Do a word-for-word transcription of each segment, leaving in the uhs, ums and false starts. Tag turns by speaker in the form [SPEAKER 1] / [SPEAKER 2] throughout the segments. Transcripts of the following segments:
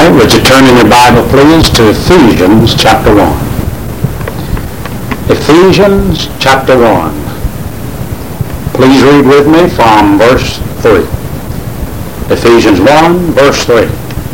[SPEAKER 1] right, would you turn in your Bible, please, to Ephesians chapter one. Ephesians chapter one. Please read with me from verse three. Ephesians one, verse three.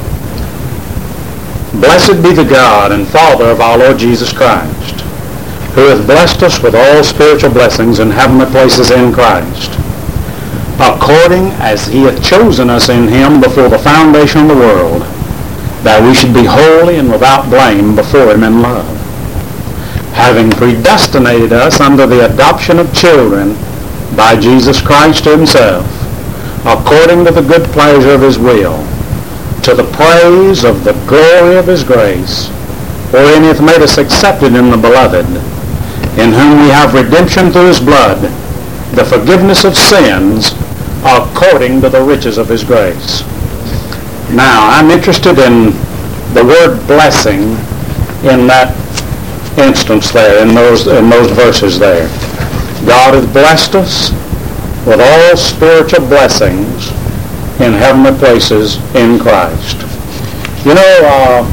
[SPEAKER 1] Blessed be the God and Father of our Lord Jesus Christ, who hath blessed us with all spiritual blessings in heavenly places in Christ, according as he hath chosen us in him before the foundation of the world, that we should be holy and without blame before him in love, having predestinated us unto the adoption of children by Jesus Christ himself, according to the good pleasure of his will, to the praise of the glory of his grace, wherein he hath made us accepted in the beloved, in whom we have redemption through his blood, the forgiveness of sins, according to the riches of his grace. Now, I'm interested in the word blessing in that instance there, in those in those verses there. God hath blessed us with all spiritual blessings in heavenly places in Christ. You know, uh,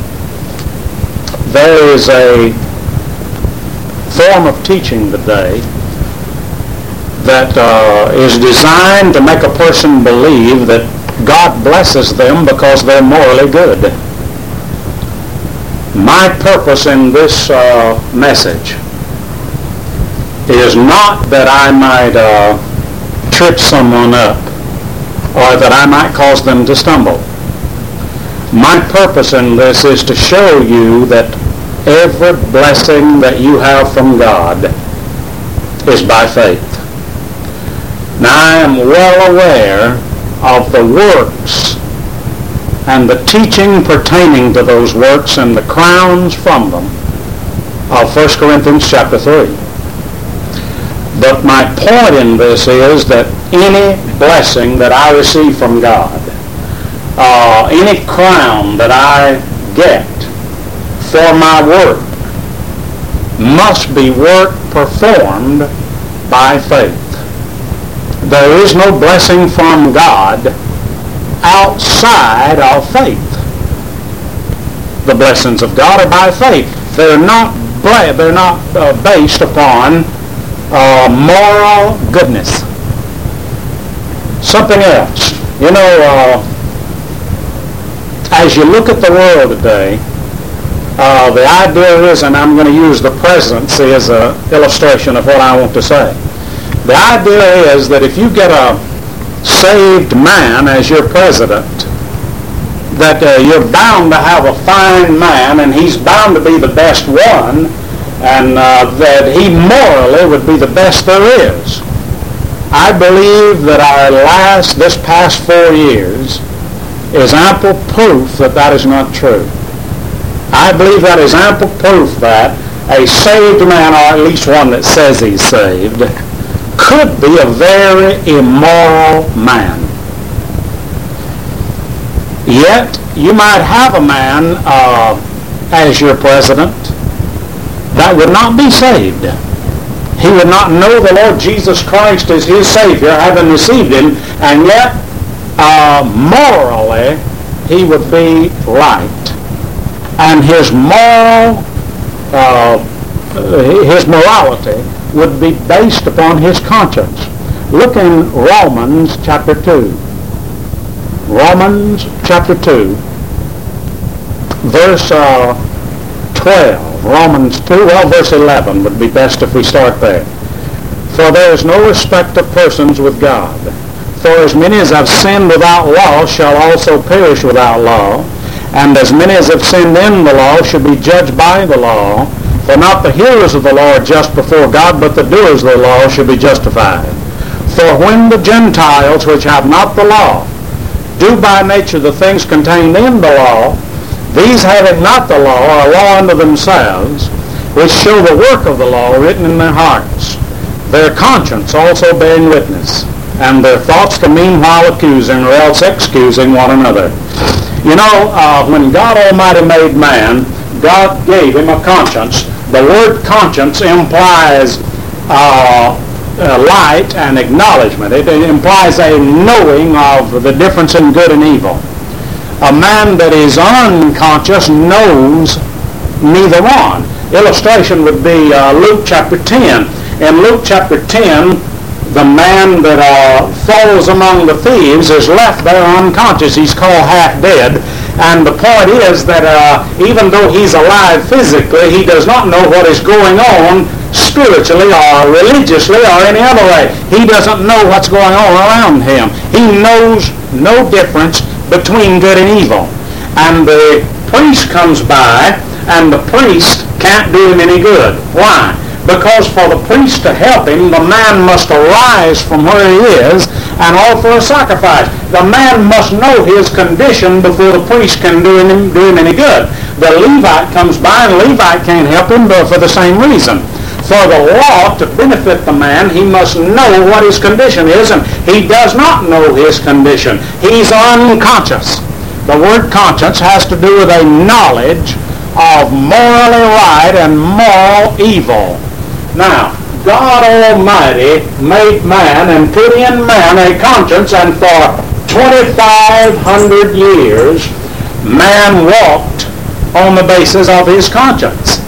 [SPEAKER 1] there is a form of teaching today that uh, is designed to make a person believe that God blesses them because they're morally good. My purpose in this uh, message is not that I might uh, trip someone up or that I might cause them to stumble. My purpose in this is to show you that every blessing that you have from God is by faith. Now, I am well aware of the works and the teaching pertaining to those works and the crowns from them of First Corinthians chapter three. But my point in this is that any blessing that I receive from God, uh, any crown that I get for my work, must be work performed by faith. There is no blessing from God outside of faith. The blessings of God are by faith. They're not they're not uh, based upon uh, moral goodness. Something else. You know, uh, as you look at the world today, uh, the idea is, and I'm going to use the presidency as an illustration of what I want to say. The idea is that if you get a saved man as your president, that uh, you're bound to have a fine man, and he's bound to be the best one, and uh, that he morally would be the best there is. I believe that our last, this past four years, is ample proof that that is not true. I believe that is ample proof that a saved man, or at least one that says he's saved, could be a very immoral man. Yet, you might have a man uh, as your president that would not be saved. He would not know the Lord Jesus Christ as his Savior, having received him, and yet, uh, morally, he would be right. And his moral, uh, his morality would be based upon his conscience. Look in Romans chapter two. Romans chapter two, verse uh, twelve. Romans two, well, verse eleven would be best if we start there. For there is no respect of persons with God. For as many as have sinned without law shall also perish without law, and as many as have sinned in the law shall be judged by the law. For not the hearers of the law are just before God, but the doers of the law shall be justified. For when the Gentiles, which have not the law, do by nature the things contained in the law, these having not the law are a law unto themselves, which show the work of the law written in their hearts, their conscience also bearing witness, and their thoughts the meanwhile accusing, or else excusing one another. You know, uh, when God Almighty made man, God gave him a conscience. The word conscience implies uh, uh, light and acknowledgement. It, it implies a knowing of the difference in good and evil. A man that is unconscious knows neither one. Illustration would be uh, Luke chapter ten. In Luke chapter ten, the man that uh, falls among the thieves is left there unconscious. He's called half dead. And the point is that uh, even though he's alive physically, he does not know what is going on spiritually or religiously or any other way. He doesn't know what's going on around him. He knows no difference between good and evil. And the priest comes by, and the priest can't do him any good. Why? Because for the priest to help him, the man must arise from where he is and offer a sacrifice. The man must know his condition before the priest can do him, do him any good. The Levite comes by, and Levite can't help him but for the same reason. For the law to benefit the man, he must know what his condition is, and he does not know his condition. He's unconscious. The word conscience has to do with a knowledge of morally right and moral evil. Now, God Almighty made man and put in man a conscience, and for twenty-five hundred years, man walked on the basis of his conscience.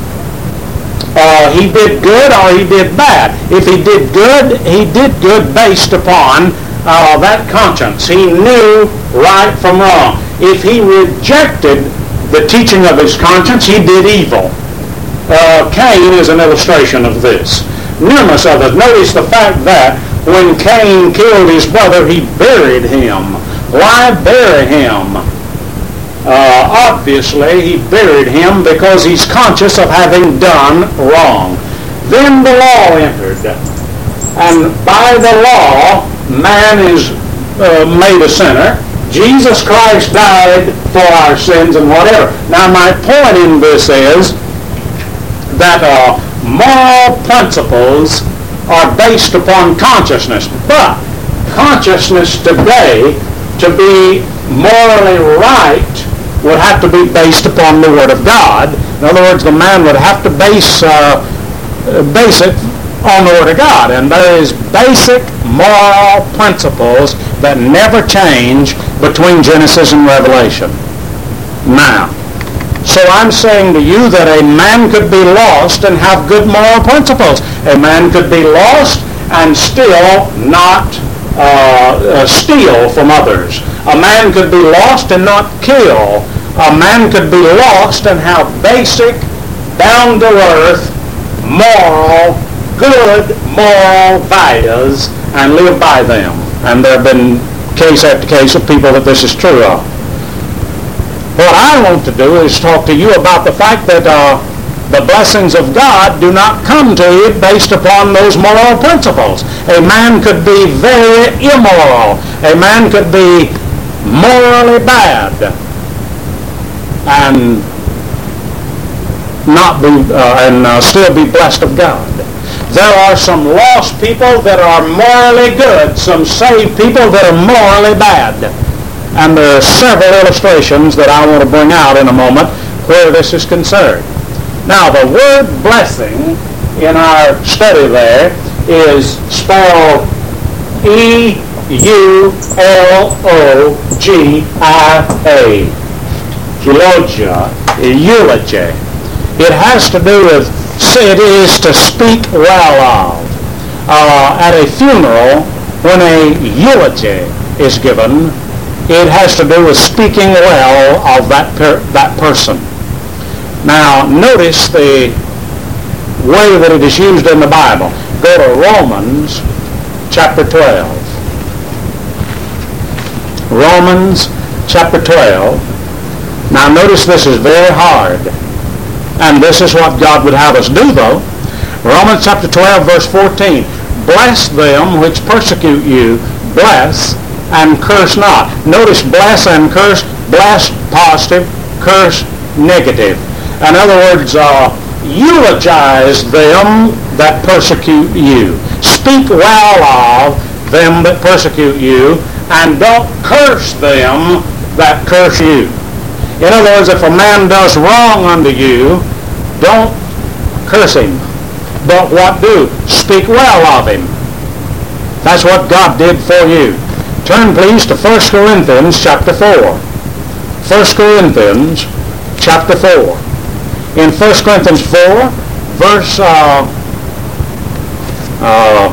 [SPEAKER 1] Uh, he did good or he did bad. If he did good, he did good based upon uh, that conscience. He knew right from wrong. If he rejected the teaching of his conscience, he did evil. Uh, Cain is an illustration of this. Numerous others. Notice the fact that when Cain killed his brother, he buried him. Why bury him? Uh, obviously, he buried him because he's conscious of having done wrong. Then the law entered. And by the law, man is uh, made a sinner. Jesus Christ died for our sins and whatever. Now, my point in this is that uh, moral principles are based upon consciousness. But consciousness today, to be morally right, would have to be based upon the Word of God. In other words, the man would have to base, uh, base it on the Word of God. And there is basic moral principles that never change between Genesis and Revelation. Now, so I'm saying to you that a man could be lost and have good moral principles. A man could be lost and still not uh, uh, steal from others. A man could be lost and not kill. A man could be lost and have basic, down-to-earth, moral, good moral values and live by them. And there have been case after case of people that this is true of. What I want to do is talk to you about the fact that uh, the blessings of God do not come to you based upon those moral principles. A man could be very immoral. A man could be morally bad and not be uh, and uh, still be blessed of God. There are some lost people that are morally good, some saved people that are morally bad. And there are several illustrations that I want to bring out in a moment where this is concerned. Now, the word blessing in our study there is spelled E U L O G I A. Eulogia, eulogy. It has to do with, it is to speak well of. Uh, at a funeral, when a eulogy is given, it has to do with speaking well of that per, that person. Now, notice the way that it is used in the Bible. Go to Romans chapter twelve. Romans chapter twelve. Now, notice this is very hard. And this is what God would have us do, though. Romans chapter twelve, verse fourteen. Bless them which persecute you. Bless and curse not. Notice bless and curse. Bless positive, curse negative. In other words, uh, eulogize them that persecute you. Speak well of them that persecute you, and don't curse them that curse you. In other words, if a man does wrong unto you, don't curse him. But what do? Speak well of him. That's what God did for you. Turn please to First Corinthians chapter four. First Corinthians chapter four. In First Corinthians four, verse uh, uh,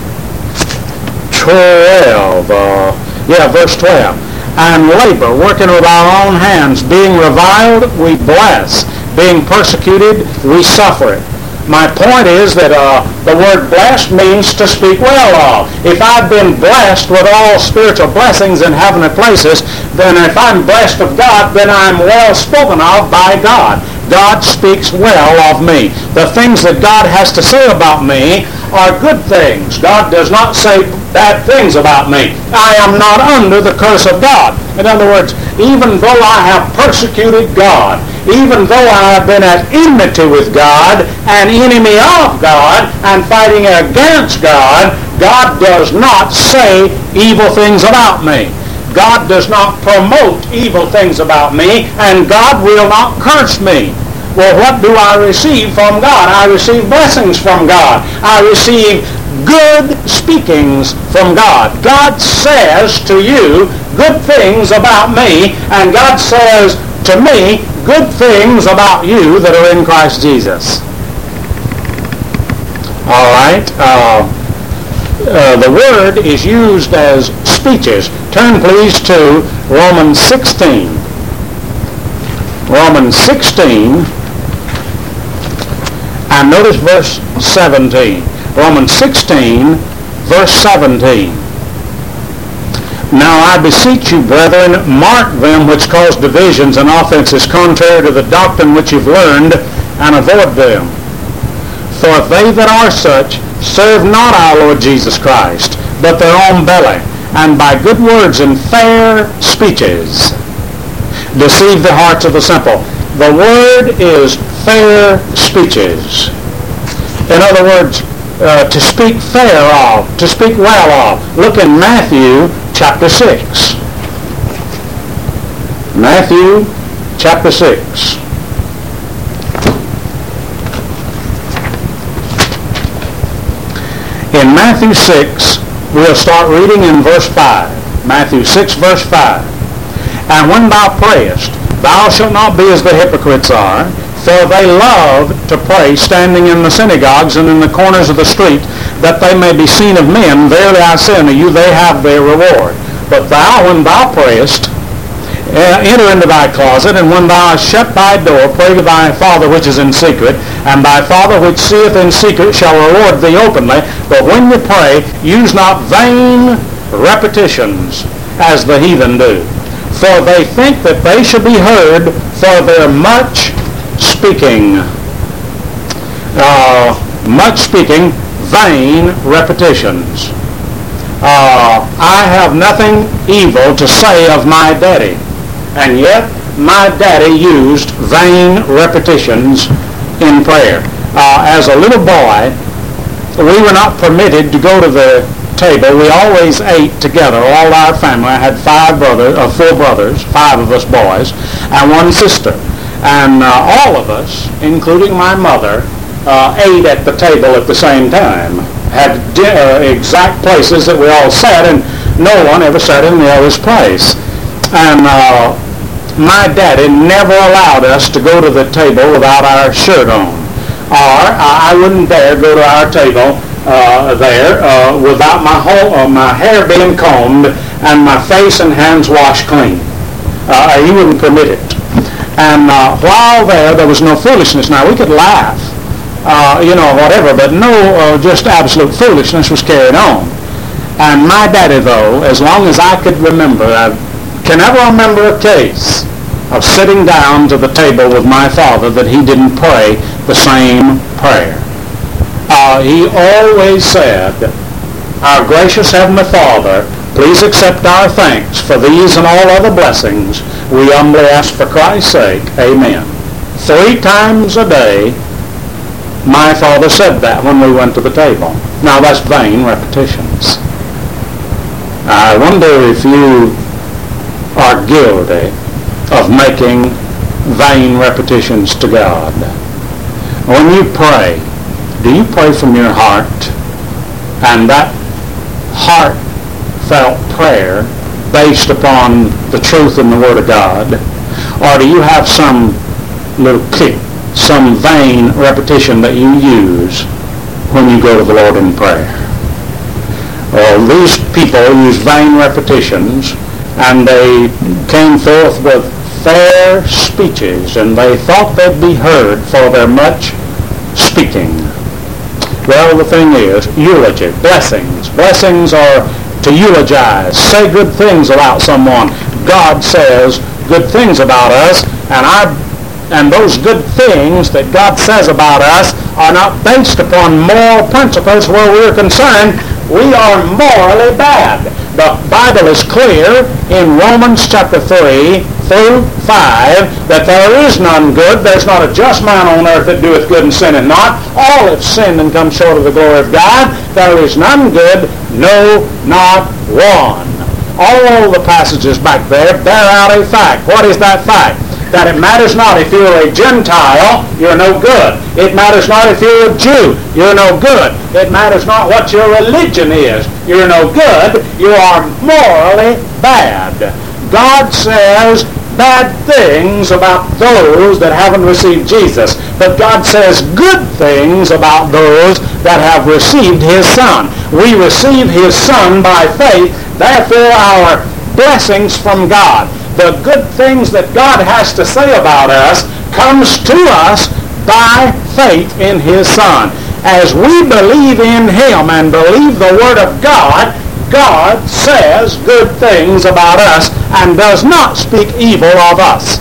[SPEAKER 1] twelve, uh, yeah, verse twelve. And labor, working with our own hands, being reviled, we bless. Being persecuted, we suffer it. My point is that uh, the word blessed means to speak well of. If I've been blessed with all spiritual blessings in heavenly places, then if I'm blessed of God, then I'm well spoken of by God. God speaks well of me. The things that God has to say about me are good things. God does not say bad things about me. I am not under the curse of God. In other words, even though I have persecuted God, even though I have been at enmity with God, an enemy of God, and fighting against God, God does not say evil things about me. God does not promote evil things about me, and God will not curse me. Well, what do I receive from God? I receive blessings from God. I receive good speakings from God. God says to you good things about me, and God says to me good things about you that are in Christ Jesus. All right. Uh, uh, the word is used as speeches. Turn please to Romans sixteen. Romans sixteen, and notice verse seventeen. Romans sixteen, verse seventeen. Now I beseech you, brethren, mark them which cause divisions and offenses contrary to the doctrine which you've learned, and avoid them. For if they that are such serve not our Lord Jesus Christ, but their own belly, and by good words and fair speeches deceive the hearts of the simple. The word is fair speeches. In other words, uh, to speak fair of, to speak well of. Look in Matthew chapter six. Matthew chapter six. In Matthew six, we'll start reading in verse five. Matthew six, verse five. And when thou prayest, thou shalt not be as the hypocrites are, for they love to pray standing in the synagogues and in the corners of the street, that they may be seen of men. Verily I say unto you, they have their reward. But thou, when thou prayest, enter into thy closet, and when thou hast shut thy door, pray to thy Father which is in secret, and thy Father which seeth in secret shall reward thee openly. But when you pray, use not vain repetitions, as the heathen do. For they think that they should be heard for their much speaking. Uh, much speaking, vain repetitions. Uh, I have nothing evil to say of my daddy. And yet, my daddy used vain repetitions in prayer. Uh, as a little boy, we were not permitted to go to the table. We always ate together, all our family. I had five brothers, uh, four brothers, five of us boys, and one sister. And uh, all of us, including my mother, uh, ate at the table at the same time. Had di- uh, exact places that we all sat, and no one ever sat in the other's place. And uh, my daddy never allowed us to go to the table without our shirt on. Or I wouldn't dare go to our table uh, there uh, without my whole, uh, my hair being combed and my face and hands washed clean. Uh, he wouldn't permit it. And uh, while there, there was no foolishness. Now, we could laugh, uh, you know, whatever, but no uh, just absolute foolishness was carried on. And my daddy, though, as long as I could remember, I can never remember a case of sitting down to the table with my father that he didn't pray the same prayer. Uh, he always said, Our gracious Heavenly Father, please accept our thanks for these and all other blessings. We humbly ask for Christ's sake. Amen. Three times a day, my father said that when we went to the table. Now that's vain repetitions. I wonder if you are guilty of making vain repetitions to God. When you pray, do you pray from your heart? And that heartfelt prayer based upon the truth in the Word of God, Or do you have some little kick, some vain repetition that you use when you go to the Lord in prayer? Well, these people use vain repetitions, and they came forth with fair speeches, and they thought they'd be heard for their much speaking. Well, the thing is, eulogy, blessings. Blessings are to eulogize, say good things about someone. God says good things about us, and I, and those good things that God says about us are not based upon moral principles where we're concerned. We are morally bad. The Bible is clear in Romans chapter three through five that there is none good. There's not a just man on earth that doeth good and sinneth not. All have sinned and come short of the glory of God. There is none good, no, not one. All the passages back there bear out a fact. What is that fact? That it matters not if you're a Gentile, you're no good. It matters not if you're a Jew, you're no good. It matters not what your religion is, you're no good. You are morally bad. God says bad things about those that haven't received Jesus, but God says good things about those that have received His Son. We receive His Son by faith, therefore our blessings from God, the good things that God has to say about us, comes to us by faith in His Son. As we believe in Him and believe the Word of God, God says good things about us and does not speak evil of us.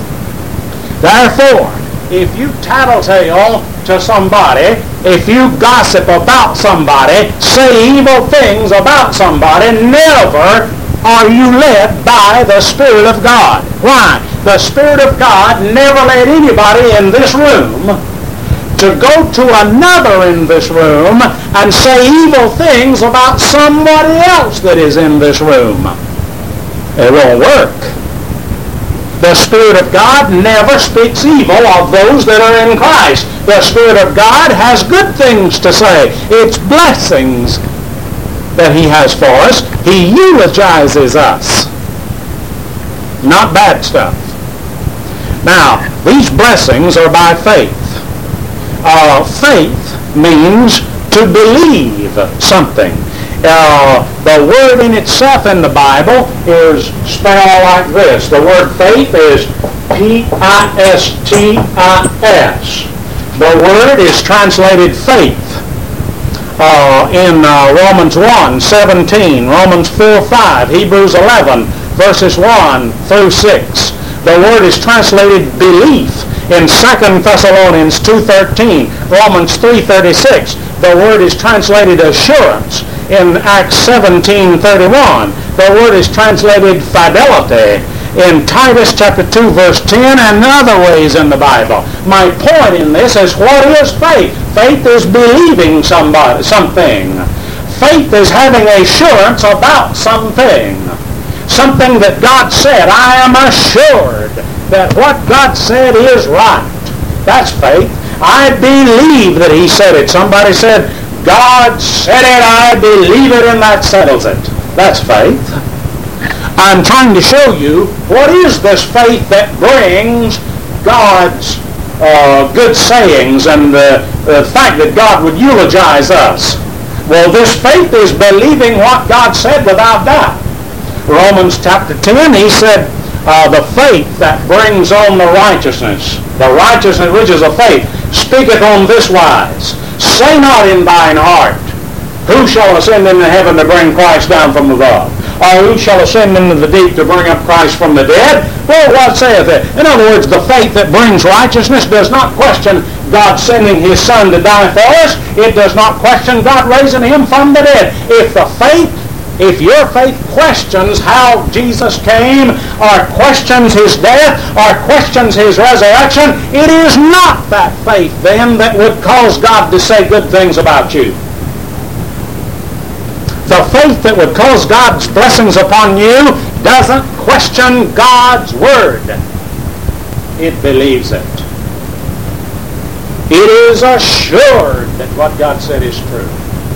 [SPEAKER 1] Therefore, if you tattletale to somebody, if you gossip about somebody, say evil things about somebody, never are you led by the Spirit of God. Why? The Spirit of God never led anybody in this room to go to another in this room and say evil things about somebody else that is in this room. It won't work. The Spirit of God never speaks evil of those that are in Christ. The Spirit of God has good things to say. It's blessings that He has for us. He eulogizes us, not bad stuff. Now, these blessings are by faith. Uh, faith means to believe something. Uh, the word in itself in the Bible is spelled like this. The word faith is P I S T I S. The word is translated faith. Uh, in uh, Romans one seventeen, Romans four five, Hebrews eleven, verses one through six. The word is translated belief in Second Thessalonians two thirteen, Romans three thirty-six. The word is translated assurance in Acts seventeen thirty-one. The word is translated fidelity in Titus chapter two verse ten and other ways in the Bible. My point in this is, what is faith? Faith is believing somebody, something. Faith is having assurance about something. Something that God said. I am assured that what God said is right. That's faith. I believe that He said it. Somebody said, God said it, I believe it, and that settles it. That's faith. I'm trying to show you what is this faith that brings God's uh, good sayings and the, the fact that God would eulogize us. Well, this faith is believing what God said without doubt. Romans chapter ten, he said, uh, the faith that brings on the righteousness, the righteousness which is of faith, speaketh on this wise, say not in thine heart, who shall ascend into heaven to bring Christ down from above? Or who shall ascend into the deep to bring up Christ from the dead? Well, what saith it? In other words, the faith that brings righteousness does not question God sending His Son to die for us. It does not question God raising Him from the dead. If the faith, if your faith questions how Jesus came, or questions His death, or questions His resurrection, it is not that faith then that would cause God to say good things about you. The faith that would cause God's blessings upon you doesn't question God's Word. It believes it. It is assured that what God said is true.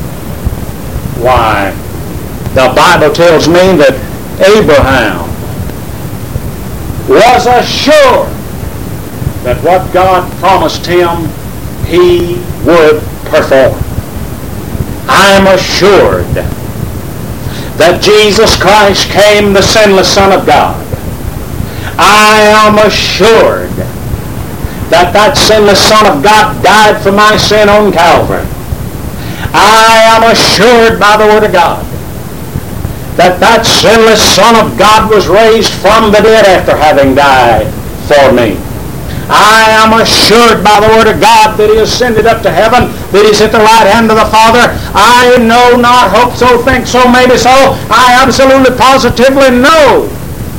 [SPEAKER 1] Why? The Bible tells me that Abraham was assured that what God promised him, he would perform. I am assured that Jesus Christ came, the sinless Son of God. I am assured that that sinless Son of God died for my sin on Calvary. I am assured by the Word of God that that sinless Son of God was raised from the dead after having died for me. I am assured by the Word of God that he ascended up to heaven, that he's at the right hand of the Father. I know not, hope so, think so, maybe so. I absolutely, positively know,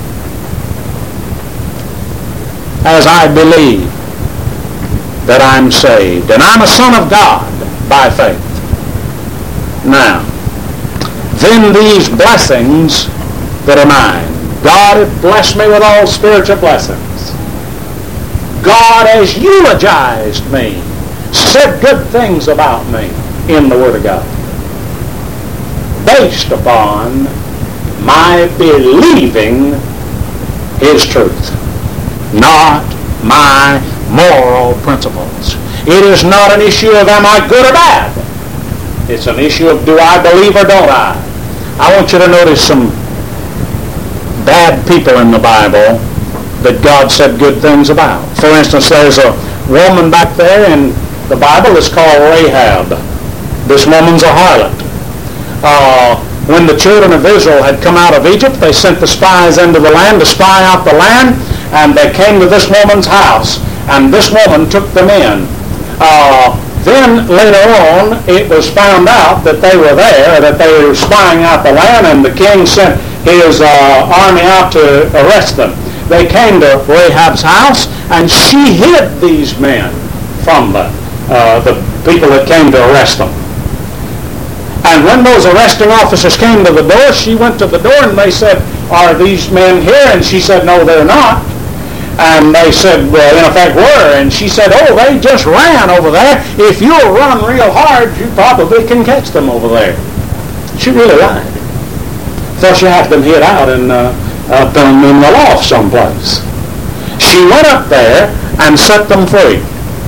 [SPEAKER 1] as I believe, that I'm saved. And I'm a son of God by faith. Now, then these blessings that are mine. God hath blessed me with all spiritual blessings. God has eulogized me, said good things about me in the Word of God, based upon my believing his truth, not my moral principles. It is not an issue of am I good or bad. It's an issue of do I believe or don't I. I want you to notice some bad people in the Bible that God said good things about. For instance, there's a woman back there in the Bible that's called Rahab. This woman's a harlot. Uh, when the children of Israel had come out of Egypt, they sent the spies into the land to spy out the land, and they came to this woman's house, and this woman took them in. Uh, then later on, it was found out that they were there, that they were spying out the land, and the king sent his uh, army out to arrest them. They came to Rahab's house, and she hid these men from the, uh, the people that came to arrest them. And when those arresting officers came to the door, she went to the door, and they said, are these men here? And she said, no, they're not. And they said, well, in effect, were. And she said, oh, they just ran over there. If you'll run real hard, you probably can catch them over there. She really lied. Thought she had them hid out in... Uh, up in, in the loft someplace. She went up there and set them free.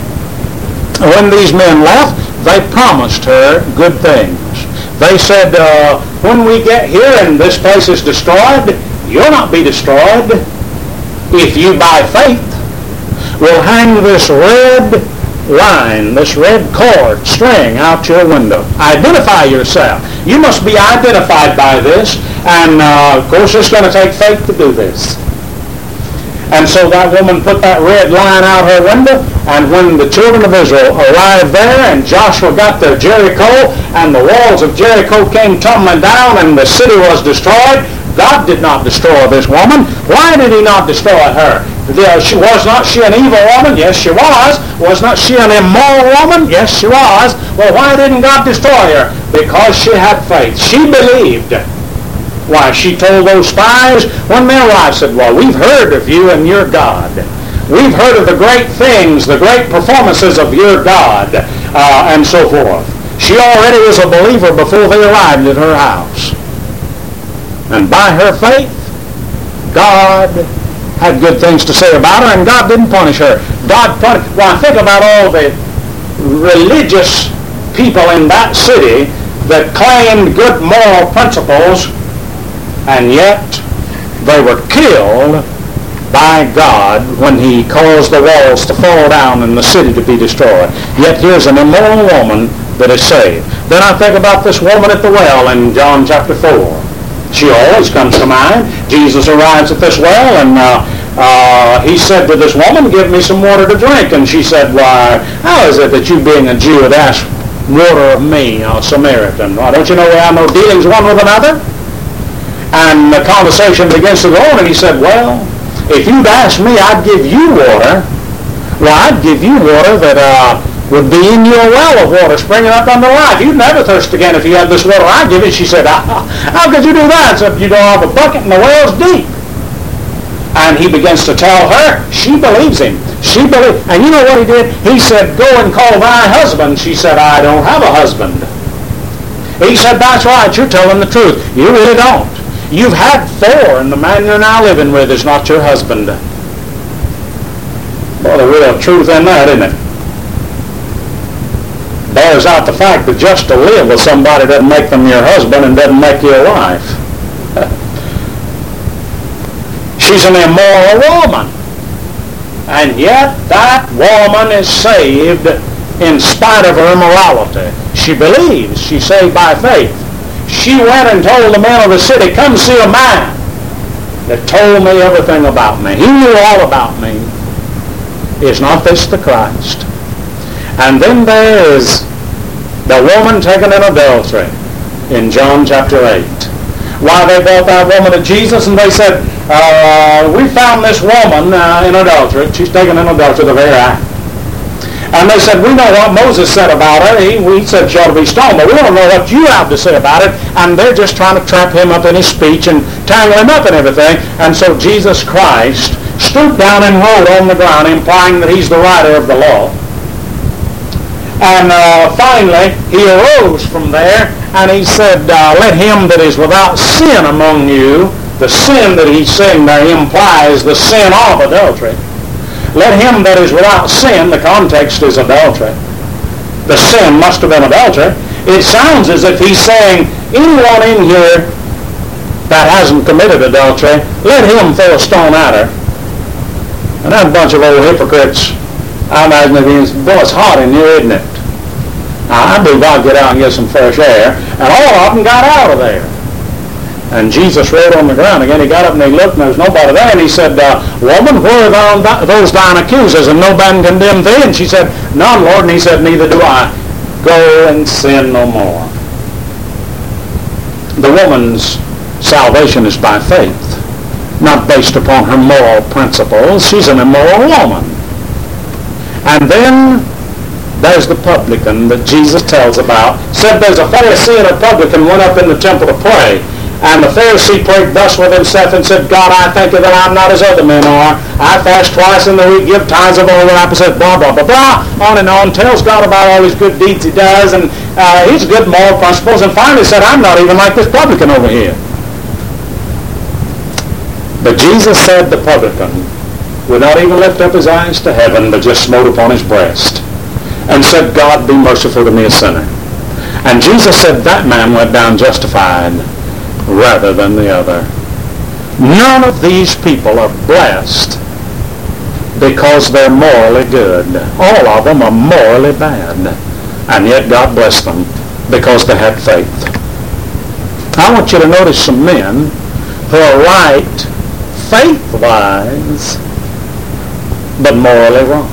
[SPEAKER 1] When these men left, they promised her good things. They said, uh, when we get here and this place is destroyed, you'll not be destroyed if you, by faith, will hang this red line, this red cord, string out your window. Identify yourself. You must be identified by this. And, uh, of course, it's going to take faith to do this. And so that woman put that red line out her window, and when the children of Israel arrived there, and Joshua got to Jericho, and the walls of Jericho came tumbling down, and the city was destroyed, God did not destroy this woman. Why did he not destroy her? Was not she an evil woman? Yes, she was. Was not she an immoral woman? Yes, she was. Well, why didn't God destroy her? Because she had faith. She believed. Why, she told those spies, when they arrived, said, well, we've heard of you and your God. We've heard of the great things, the great performances of your God, uh, and so forth. She already was a believer before they arrived at her house. And by her faith, God had good things to say about her, and God didn't punish her. God punished. Well, think about all the religious people in that city that claimed good moral principles, and yet they were killed by God when he caused the walls to fall down and the city to be destroyed. Yet here's an immoral woman that is saved. Then I think about this woman at the well in John chapter four. She always comes to mind. Jesus arrives at this well, and uh, uh, he said to this woman, give me some water to drink. And she said, why, how is it that you, being a Jew, would ask water of me, a Samaritan? Why, don't you know we have no dealings one with another? And the conversation begins to go on, and he said, well, if you'd ask me, I'd give you water. Well, I'd give you water that uh, would be in your well of water springing up unto life. You'd never thirst again if you had this water I give you. She said, how, how could you do that? Except you don't have a bucket and the well's deep. And he begins to tell her, she believes him. She believes, and you know what he did? He said, go and call thy husband. She said, I don't have a husband. He said, that's right, you're telling the truth. You really don't. You've had four, and the man you're now living with is not your husband. Boy, the real truth in that, isn't it? Bears out the fact that just to live with somebody doesn't make them your husband and doesn't make you a wife. She's an immoral woman. And yet that woman is saved in spite of her immorality. She believes she's saved by faith. She went and told the men of the city, come see a man that told me everything about me. He knew all about me. Is not this the Christ? And then there is the woman taken in adultery in John chapter eight. Why, they brought that woman to Jesus and they said, uh, we found this woman uh, in adultery. She's taken in adultery the very act. And they said, we know what Moses said about her. He, we said she ought to be stoned, but we don't know what you have to say about it. And they're just trying to trap him up in his speech and tangle him up in everything. And so Jesus Christ stooped down and wrote on the ground, implying that he's the writer of the law. And uh, finally, he arose from there, and he said, uh, let him that is without sin among you, the sin that he's saying there implies the sin of adultery. Let him that is without sin, the context is adultery. The sin must have been adultery. It sounds as if he's saying, anyone in here that hasn't committed adultery, let him throw a stone at her. And that bunch of old hypocrites, I imagine it means, boy, it's hot in here, isn't it? Now, I believe I'll get out and get some fresh air. And all of them got out of there. And Jesus wrote on the ground again. He got up and he looked, and there was nobody there. And he said, uh, woman, where are those thine accusers? And no man condemned thee? And she said, none, Lord. And he said, neither do I. Go and sin no more. The woman's salvation is by faith, not based upon her moral principles. She's an immoral woman. And then there's the publican that Jesus tells about. Said there's a Pharisee and a publican went up in the temple to pray. And the Pharisee prayed thus with himself and said, God, I thank you that I'm not as other men are. I fast twice in the week, give tithes of all that I possess, blah, blah, blah, blah, on and on. Tells God about all his good deeds he does, and uh, his good moral principles, and finally said, I'm not even like this publican over here. But Jesus said the publican would not even lift up his eyes to heaven, but just smote upon his breast and said, God, be merciful to me, a sinner. And Jesus said that man went down justified rather than the other. None of these people are blessed because they're morally good. All of them are morally bad. And yet God blessed them because they had faith. I want you to notice some men who are right faith-wise, but morally wrong.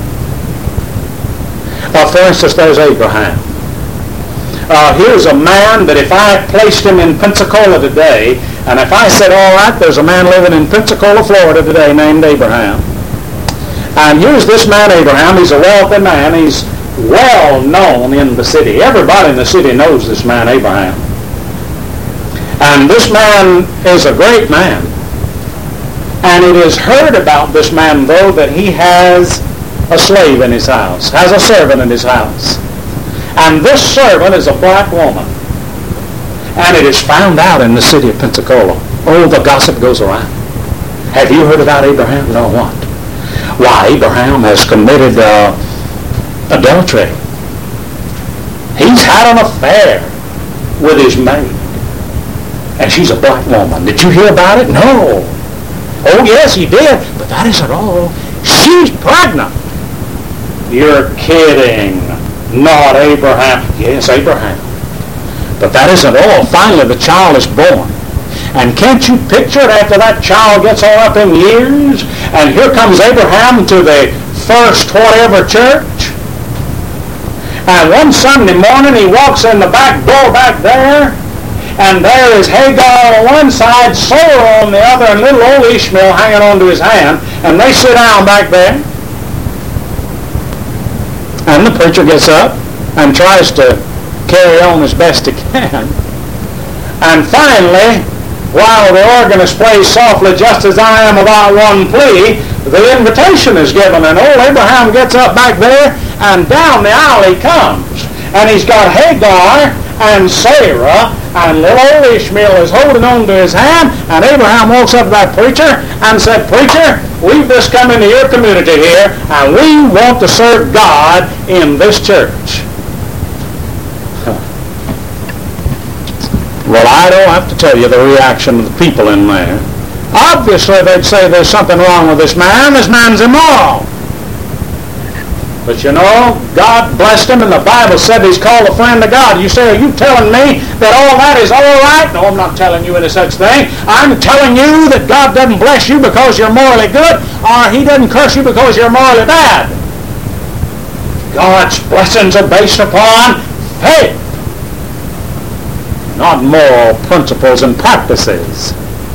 [SPEAKER 1] Uh, for instance, there's Abraham. Uh, here's a man that if I placed him in Pensacola today, and if I said, all right, there's a man living in Pensacola, Florida today named Abraham. And here's this man Abraham. He's a wealthy man. He's well known in the city. Everybody in the city knows this man Abraham. And this man is a great man. And it is heard about this man, though, that he has a slave in his house, has a servant in his house. And this servant is a black woman. And it is found out in the city of Pensacola. Oh, the gossip goes around. Have you heard about Abraham? No, what? Why, Abraham has committed uh, adultery. He's had an affair with his maid. And she's a black woman. Did you hear about it? No. Oh, yes, he did. But that isn't all. She's pregnant. You're kidding. Not Abraham. Yes, Abraham. But that isn't all. Finally, the child is born. And can't you picture it after that child gets all up in years? And here comes Abraham to the first whatever church. And one Sunday morning, he walks in the back door back there. And there is Hagar on one side, Sarah on the other, and little old Ishmael hanging onto his hand. And they sit down back there. And the preacher gets up and tries to carry on as best he can. And finally, while the organist plays softly, just as I am about one plea, the invitation is given. And old Abraham gets up back there, and down the aisle he comes. And he's got Hagar and Sarah and little old Ishmael is holding on to his hand, and Abraham walks up to that preacher and said, "Preacher, we've just come into your community here, and we want to serve God in this church." Well, I don't have to tell you the reaction of the people in there. Obviously, they'd say there's something wrong with this man. This man's immoral. But you know, God blessed him, and the Bible said he's called a friend of God. You say, "Are you telling me that all that is all right?" No, I'm not telling you any such thing. I'm telling you that God doesn't bless you because you're morally good, or he doesn't curse you because you're morally bad. God's blessings are based upon faith, not moral principles and practices.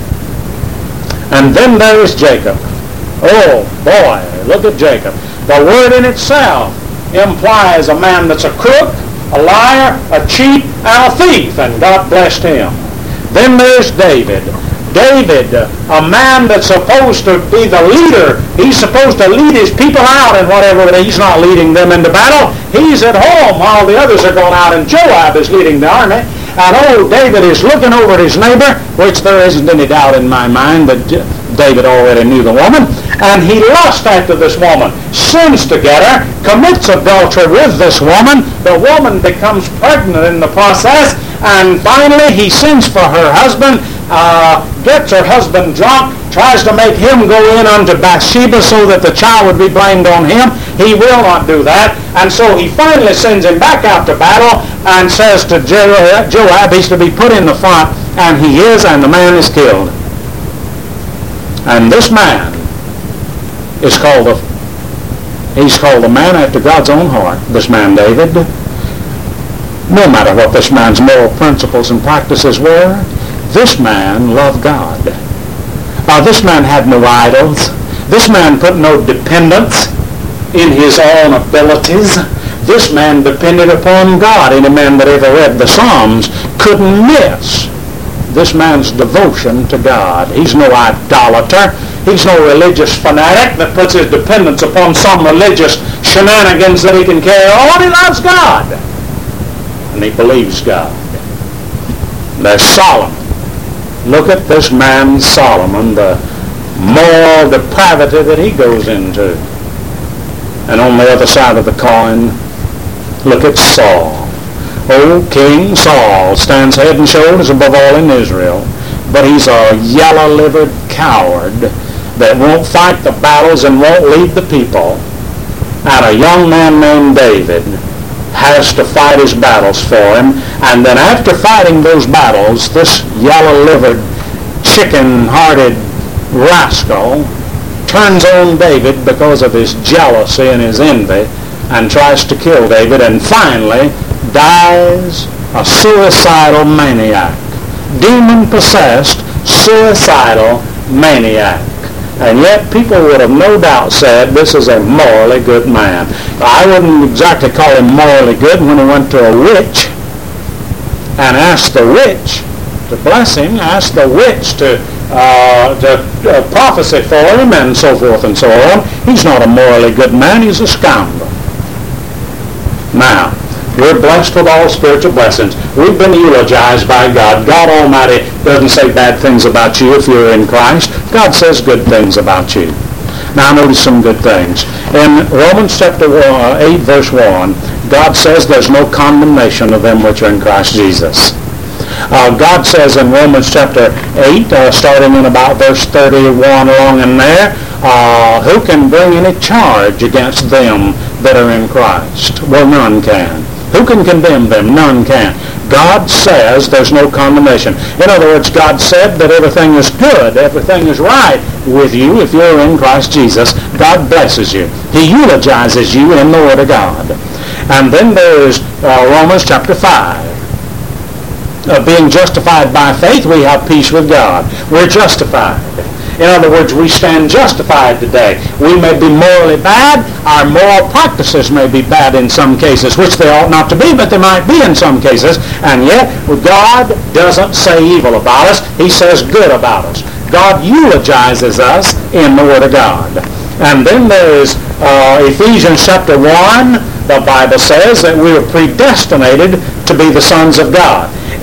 [SPEAKER 1] And then there is Jacob. Oh boy, look at Jacob. The word in itself implies a man that's a crook, a liar, a cheat, and a thief, and God blessed him. Then there's David. David, a man that's supposed to be the leader. He's supposed to lead his people out in whatever, but he's not leading them into battle. He's at home while the others are going out, and Joab is leading the army. And old David is looking over at his neighbor, which there isn't any doubt in my mind that David already knew the woman, and he lusts after this woman, sins to get her, commits adultery with this woman. The woman becomes pregnant in the process, and finally he sends for her husband, uh, gets her husband drunk, tries to make him go in unto Bathsheba so that the child would be blamed on him. He will not do that, and so he finally sends him back out to battle and says to Joab he's to be put in the front, and he is, and the man is killed. And this man is called a, he's called a man after God's own heart, this man David. No matter what this man's moral principles and practices were, this man loved God. Uh, this man had no idols. This man put no dependence in his own abilities. This man depended upon God. Any man that ever read the Psalms couldn't miss this man's devotion to God. He's no idolater. He's no religious fanatic that puts his dependence upon some religious shenanigans that he can carry on. He loves God. And he believes God. There's Solomon. Look at this man Solomon, the moral depravity that he goes into. And on the other side of the coin, look at Saul. Old King Saul stands head and shoulders above all in Israel, but he's a yellow-livered coward that won't fight the battles and won't lead the people. And a young man named David has to fight his battles for him, and then after fighting those battles, this yellow-livered, chicken-hearted rascal turns on David because of his jealousy and his envy and tries to kill David, and finally dies a suicidal maniac, demon-possessed, suicidal maniac. And yet people would have no doubt said this is a morally good man. I wouldn't exactly call him morally good when he went to a witch and asked the witch to bless him, asked the witch to, uh, to uh, prophesy for him, and so forth and so on. He's not a morally good man. He's a scoundrel. Now, we're blessed with all spiritual blessings. We've been eulogized by God. God Almighty doesn't say bad things about you if you're in Christ. God says good things about you. Now notice some good things. In Romans chapter eight, verse one, God says there's no condemnation of them which are in Christ Jesus. Uh, God says in Romans chapter eight, uh, starting in about verse thirty-one along in there, uh, who can bring any charge against them that are in Christ? Well, none can. Who can condemn them? None can. God says there's no condemnation. In other words, God said that everything is good, everything is right with you if you're in Christ Jesus. God blesses you. He eulogizes you in the Word of God. And then there's uh, Romans chapter five. Uh, being justified by faith, we have peace with God. We're justified. In other words, we stand justified today. We may be morally bad. Our moral practices may be bad in some cases, which they ought not to be, but they might be in some cases. And yet, God doesn't say evil about us. He says good about us. God eulogizes us in the Word of God. And then there is uh, Ephesians chapter one. The Bible says that we are predestinated to be the sons of God.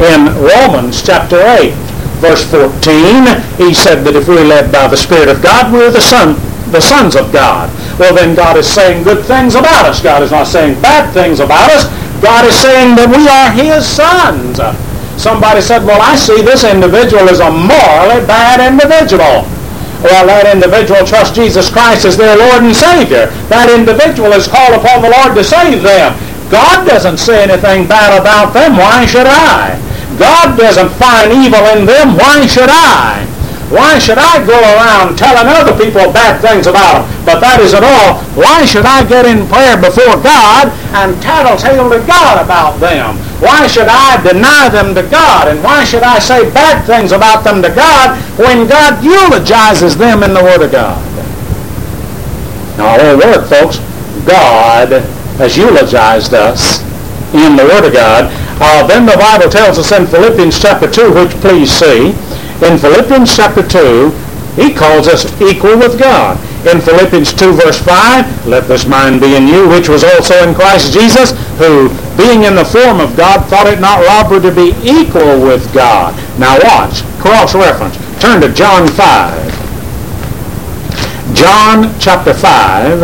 [SPEAKER 1] In Romans chapter eight, verse fourteen, he said that if we're led by the Spirit of God, we're the son, the sons of God. Well, then God is saying good things about us. God is not saying bad things about us. God is saying that we are His sons. Somebody said, well, I see this individual as a morally bad individual. Well, that individual trusts Jesus Christ as their Lord and Savior. That individual is called upon the Lord to save them. God doesn't say anything bad about them. Why should I? God doesn't find evil in them. Why should I? Why should I go around telling other people bad things about them? But that isn't all. Why should I get in prayer before God and tattletale to God about them? Why should I deny them to God? And why should I say bad things about them to God when God eulogizes them in the Word of God? Now, our word, folks, God has eulogized us in the Word of God. Uh, then the Bible tells us in Philippians chapter two, which please see, in Philippians chapter two, he calls us equal with God. In Philippians two, verse five, let this mind be in you, which was also in Christ Jesus, who, being in the form of God, thought it not robbery to be equal with God. Now watch, cross-reference. Turn to John five. John chapter five.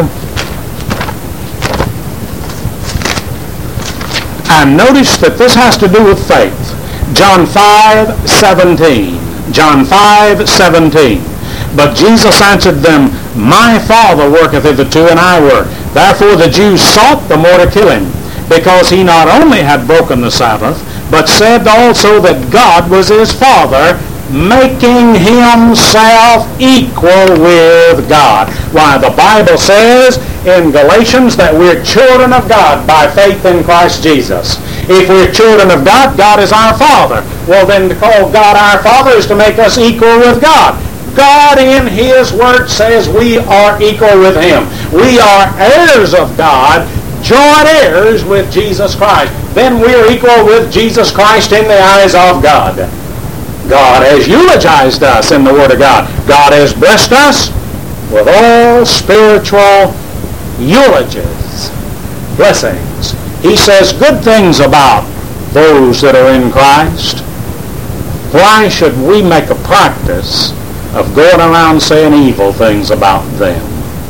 [SPEAKER 1] And notice that this has to do with faith. John five seventeen. John five seventeen. But Jesus answered them, my Father worketh hitherto, and I work. Therefore the Jews sought the more to kill him, because he not only had broken the Sabbath, but said also that God was his Father, making himself equal with God. Why, the Bible says in Galatians that we're children of God by faith in Christ Jesus. If we're children of God, God is our Father. Well, then to call God our Father is to make us equal with God. God in His Word says we are equal with Him. We are heirs of God, joint heirs with Jesus Christ. Then we're equal with Jesus Christ in the eyes of God. God has eulogized us in the Word of God. God has blessed us with all spiritual eulogies, blessings. He says good things about those that are in Christ. Why should we make a practice of going around saying evil things about them?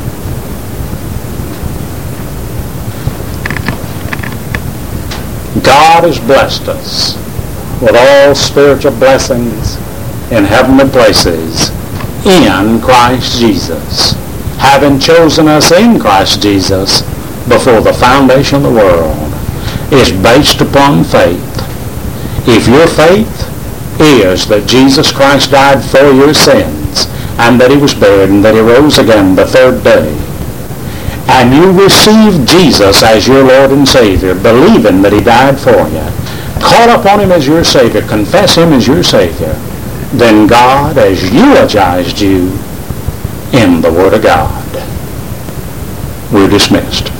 [SPEAKER 1] God has blessed us with all spiritual blessings in heavenly places in Christ Jesus, having chosen us in Christ Jesus before the foundation of the world. Is based upon faith. If your faith is that Jesus Christ died for your sins, and that He was buried, and that He rose again the third day, and you receive Jesus as your Lord and Savior, believing that He died for you, call upon Him as your Savior, confess Him as your Savior, then God has eulogized you in the Word of God. We're dismissed.